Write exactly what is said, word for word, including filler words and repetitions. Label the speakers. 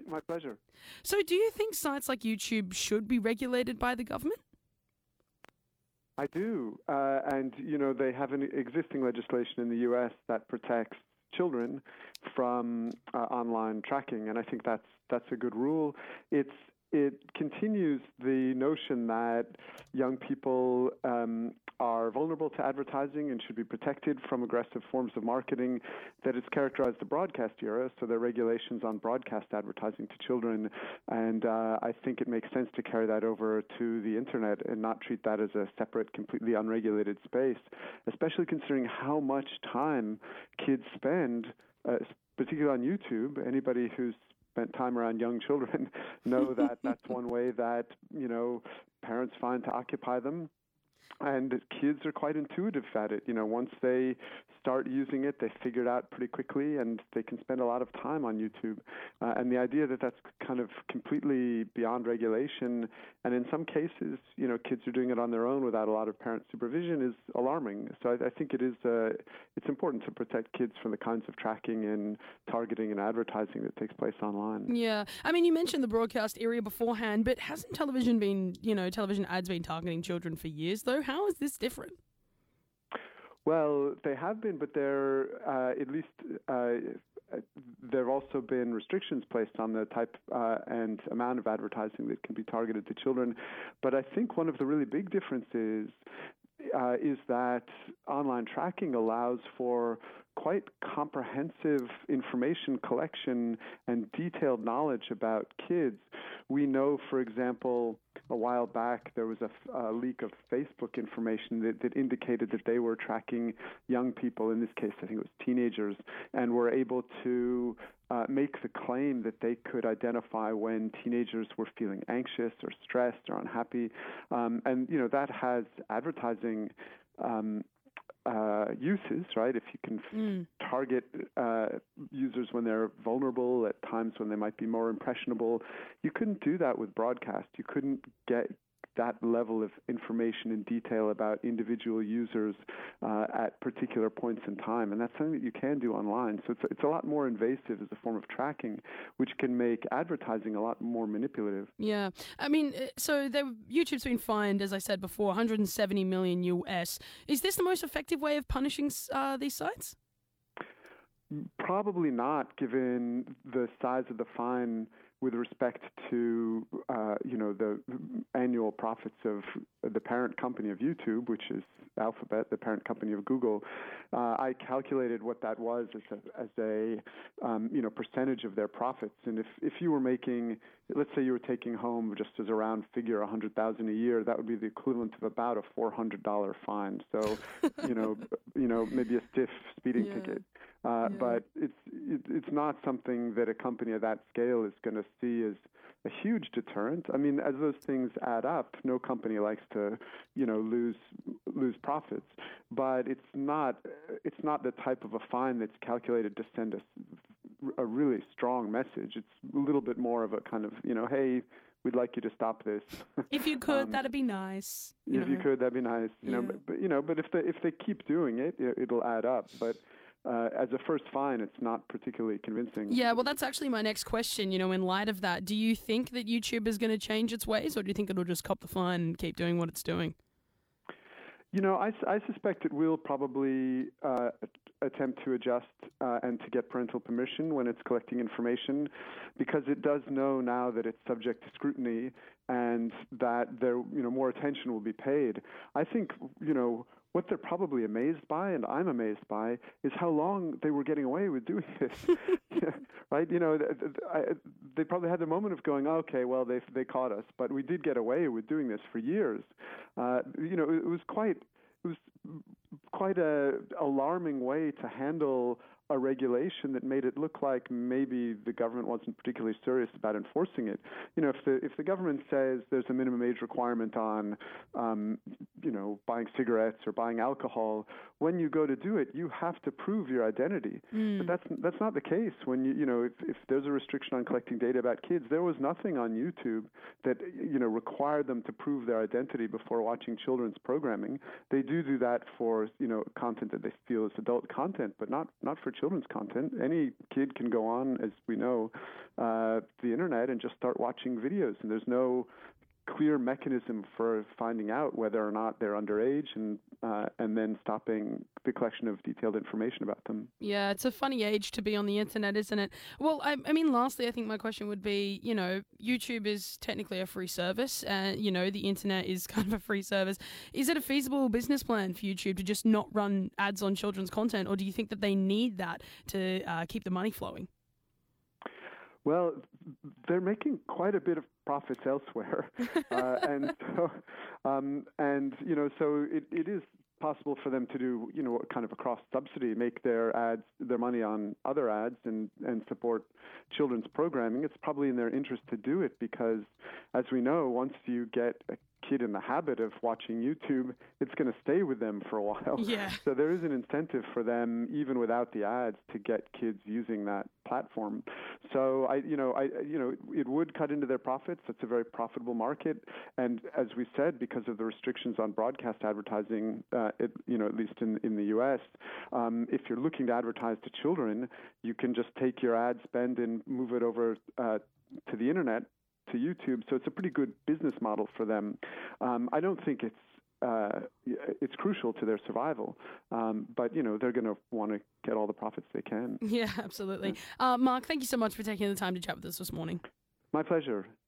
Speaker 1: my pleasure.
Speaker 2: So do you think sites like YouTube should be regulated by the government?
Speaker 1: I do. Uh, and, you know, they have an existing legislation in the U S that protects children from uh, online tracking. And I think that's that's a good rule. It's It continues the notion that young people um, are vulnerable to advertising and should be protected from aggressive forms of marketing that has characterized the broadcast era. So there are regulations on broadcast advertising to children. And uh, I think it makes sense to carry that over to the internet and not treat that as a separate, completely unregulated space, especially considering how much time kids spend, uh, particularly on YouTube. Anybody who's spent time around young children know that that's one way that, you know, parents find to occupy them. And kids are quite intuitive at it. You know, once they start using it, they figure it out pretty quickly, and they can spend a lot of time on YouTube. Uh, and the idea that that's kind of completely beyond regulation, and in some cases, you know, kids are doing it on their own without a lot of parent supervision, is alarming. So I, I think it is uh, it's important to protect kids from the kinds of tracking and targeting and advertising that takes place online.
Speaker 2: Yeah. I mean, you mentioned the broadcast area beforehand, but hasn't television been, you know, television ads been targeting children for years, though? How is this different?
Speaker 1: Well, they have been, but there, uh, at least, uh, there have also been restrictions placed on the type uh, and amount of advertising that can be targeted to children. But I think one of the really big differences uh, is that online tracking allows for quite comprehensive information collection and detailed knowledge about kids. We know, for example, a while back there was a, a leak of Facebook information that, that indicated that they were tracking young people, in this case I think it was teenagers, and were able to uh, make the claim that they could identify when teenagers were feeling anxious or stressed or unhappy. Um, and, you know, that has advertising um, Uh, uses, right? If you can f-
Speaker 2: Mm.
Speaker 1: target uh, users when they're vulnerable, at times when they might be more impressionable, you couldn't do that with broadcast. You couldn't get that level of information in detail about individual users uh, at particular points in time. And that's something that you can do online. So it's, it's a lot more invasive as a form of tracking, which can make advertising a lot more manipulative.
Speaker 2: Yeah. I mean, uh, so the, YouTube's been fined, as I said before, one hundred seventy million U S. Is this the most effective way of punishing uh, these sites?
Speaker 1: Probably not, given the size of the fine with respect to, uh, you know, the annual profits of the parent company of YouTube, which is Alphabet, the parent company of Google. Uh, I calculated what that was as a, as a um, you know, percentage of their profits. And if, if you were making, let's say you were taking home, just as a round figure, one hundred thousand dollars a year, that would be the equivalent of about a four hundred dollars fine. So, you know, you know, maybe a stiff speeding
Speaker 2: Yeah.
Speaker 1: ticket. Uh,
Speaker 2: Yeah.
Speaker 1: But it's it, it's not something that a company of that scale is going to see as a huge deterrent. I mean, as those things add up, no company likes to, you know, lose lose profits. But it's not it's not the type of a fine that's calculated to send us a really strong message. It's a little bit more of a kind of, you know, hey, we'd like you to stop this.
Speaker 2: If you could,
Speaker 1: Um,
Speaker 2: that'd be nice. You
Speaker 1: if
Speaker 2: know.
Speaker 1: you could, that'd be nice. You know,
Speaker 2: Yeah.
Speaker 1: but, but you know, but if they if they keep doing it, it it'll add up. But uh, as a first fine, it's not particularly convincing.
Speaker 2: Yeah, well, that's actually my next question. You know, in light of that, do you think that YouTube is going to change its ways, or do you think it'll just cop the fine and keep doing what it's doing?
Speaker 1: You know, I, I suspect it will probably uh, attempt to adjust uh, and to get parental permission when it's collecting information, because it does know now that it's subject to scrutiny and that there, you know, more attention will be paid. I think, you know, what they're probably amazed by, and I'm amazed by, is how long they were getting away with doing this. Right? You know, th- th- I, they probably had the moment of going, okay, well, they they caught us, but we did get away with doing this for years. Uh, you know, it was quite it was quite a alarming way to handle a regulation that made it look like maybe the government wasn't particularly serious about enforcing it. You know, if the if the government says there's a minimum age requirement on, um, you know, buying cigarettes or buying alcohol, when you go to do it, you have to prove your identity.
Speaker 2: Mm.
Speaker 1: But that's that's not the case. When you you know, if, if there's a restriction on collecting data about kids, there was nothing on YouTube that, you know, required them to prove their identity before watching children's programming. They do do that for, you know, content that they feel is adult content, but not not for children's content. Any kid can go on, as we know, uh, the internet and just start watching videos, and there's no clear mechanism for finding out whether or not they're underage, and uh, and then stopping the collection of detailed information about them.
Speaker 2: Yeah, it's a funny age to be on the internet, isn't it? Well, I, I mean, lastly, I think my question would be, you know, YouTube is technically a free service, and, you know, the internet is kind of a free service. Is it a feasible business plan for YouTube to just not run ads on children's content, or do you think that they need that to uh, keep the money flowing?
Speaker 1: Well, they're making quite a bit of profits elsewhere, uh, and so, um, and you know, so it, it is possible for them to do, you know, kind of a cross subsidy, make their ads, their money on other ads, and and support children's programming. It's probably in their interest to do it because, as we know, once you get a kid in the habit of watching YouTube, it's going to stay with them for a while.
Speaker 2: Yeah.
Speaker 1: So there is an incentive for them, even without the ads, to get kids using that platform. So I, you know, I, you know, it would cut into their profits. It's a very profitable market, and as we said, because of the restrictions on broadcast advertising, uh, it, you know, at least in in the U S, um, if you're looking to advertise to children, you can just take your ad spend and move it over uh, to the internet, to YouTube, so it's a pretty good business model for them. Um, I don't think it's uh, it's crucial to their survival, um, but you know they're going to want to get all the profits they can.
Speaker 2: Yeah, absolutely. Yeah. Uh, Mark, thank you so much for taking the time to chat with us this morning.
Speaker 1: My pleasure.